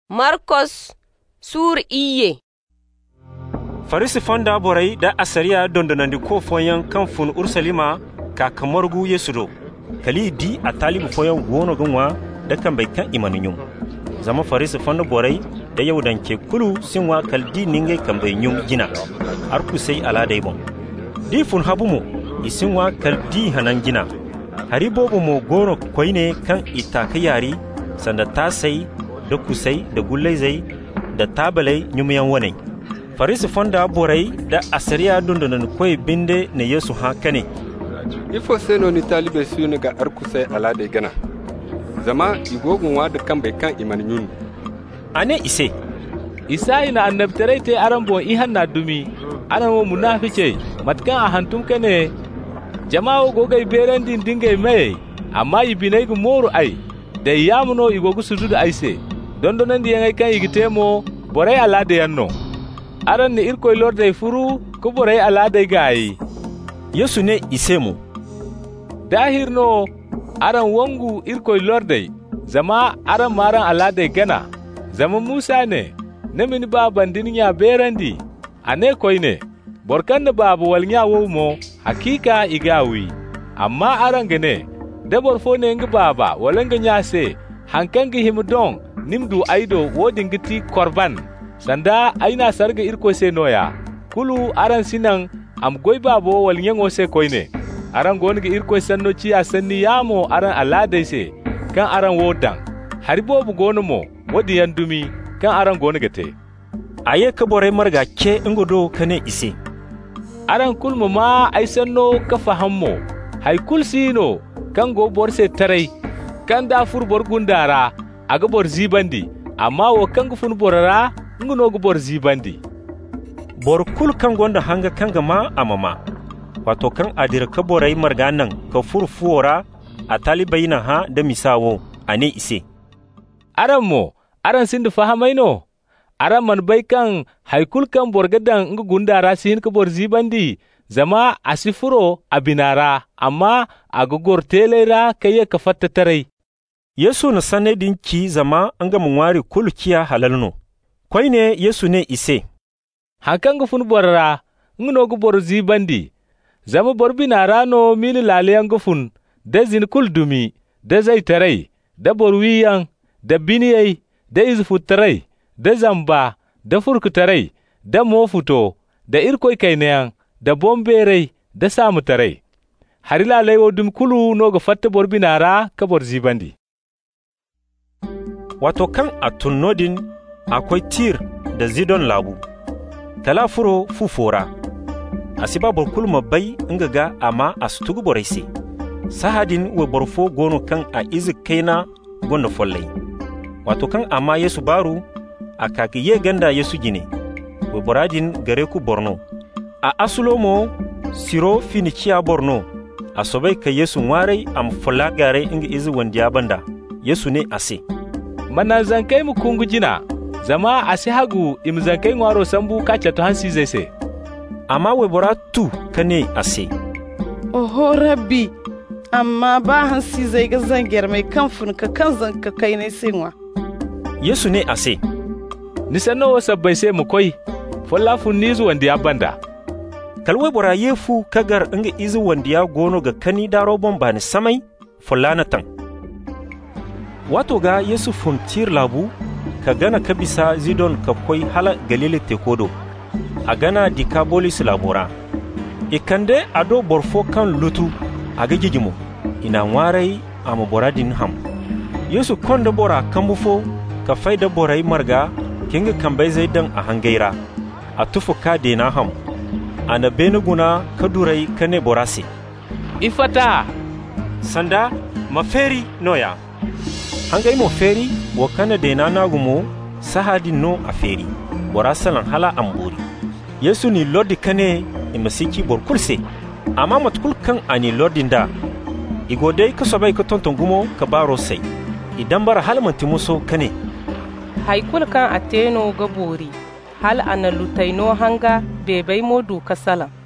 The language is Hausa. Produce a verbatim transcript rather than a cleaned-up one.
Markos sur iye. Farisi fonda borai da asariya dondonandi ko foyan kan fun Ursalima ka kamargu Yesudo. Kali di a talibu foyan gono gunwa da kan bai kan imanin zama farisi fonda borai da yaudan ke kulu sinwa kaldi ningai kan bai yun gina har ku sai ala dai bon. Di fun habumu isinwa kaldi hanan gina. Haribobu mo gono koine kan itaka yari sanda tasai da kusai da gullai zai da tabalai nyumiyan wane. Farisi fonda borai da asariya dundunan koi binde ne Yesu haka ne. Ifo seno ni talibe suyunu ga arkusai alade gana. Zama igogun wada kan bai kan iman yun. Ane ise. Isa ina annabtarai te arambo ihan na dumi. Ana wo munafike matkan a hantum kane. Jama'o gogai beren din dingai mai amma ibinai gu moru ai. Da yamuno igogu sudu da aise. Dondonan di yangai kan igitemo borai alade yanno. Aran ni irkoy lorde furu ko borai alade gayi. Yesu ne isemu. Dahir no aran wangu irkoy lorde zama aran maran alade gana. Zama Musa ne namini baban dininya berandi ane koy ne. Borkan da babu walnya mo hakika igawi. Amma aran gane da borfo ne ngi baba walanga nyase hankangi himdon nimdu aido wodin giti korban. Sanda aina sarga irko se noya kulu aran sinan am goy babo wal nyango se koyne aran gonga irko sanno ci a sanni yamo aran alade se kan aran wodan haribo bu gono mo wodi yandumi kan aran gonga te aye ka bore marga ke ngodo kane ise aran kulmu ma ai sanno ka fahammo hay kulsino kan go borse tarai kan da fur bor gundara aga bor zibandi amma wo kan gufun borara nguno gu bor zibandi bor kul kan gonda hanga kanga ma amama wato kan adira ka borai marganan ka furfuora a talibayina ha da misawo ane ise aran mo aran sindu fahamaino aran man bai kan haikul kan borgadan ngu gundara sin ka bor zibandi zama asifuro abinara amma agugor telera kaye ka fatta tarai Yesu na sanedin ki zama an ga munwari kulkiya halalno Kwai ne Yesu ne ise. Hakan gufun borra, ngno gu bor zibandi. Zama borbi na rano mili laliyan gufun, da zin kul dumi, da zai tarai, da borwiyan, da biniyai, da izfu tarai, da zamba, da furku tarai, da mofuto, da irkoi kainayan, da bomberai, da samu tarai. Hari lalai wo dum kulu no ga fatta borbi na ra ka bor zibandi. Wato kan a tunnodin akwai tir da zidon labu talafuro fufora asiba borkul mabai ingaga amma astugu boraise sahadin we borfo gono kan a izi kaina gonda follai wato kan amma Yesu baru akaki ye ganda Yesu gine we boradin gare ku Borno a asulomo siro finikiya Borno asobai ka Yesu warai am folla gare inga izi wandiya banda Yesu ne ase mana zankai mu kungu jina zama a si hagu imzankai ngwaro sambu kacha to hansi zai se. Amma webora tu kane ase. Oho rabbi, amma ba hansi zai ga zangiyar mai kamfin ka kan zanka kai ne sinwa. Yesu ne ase. Nisan nawa sabbai sai mu koi, fallafun nizu wanda ya banda. Kalwai bora yefu kagar inga izu wanda ya gono ga kani daro bomba ni samai, fullanatan. Wato ga Yesu funtir labu, ka gana ka bisa zidon ka koi hala galile tekodo a gana dikabolis labora ikande ado borfo kan lutu a gagigimu ina warai a maboradin ham Yesu konda bora kan bufo ka faida borai marga kinga kambai zai dan a hangaira a tufu ka dena ham ana benuguna ka durai ka ne borase ifata sanda maferi noya hangai mo feri wo kana de na nagumo sahadi no a feri bora salan hala amburi Yesu ni lodi kane imasiki bor kurse amma matkul kan ani lodin da igode ka sobai ka tonton gumo ka baro sai idan bara halmanti muso kane haikul kan ateno gabori hal ana lutaino hanga bebai modu kasalan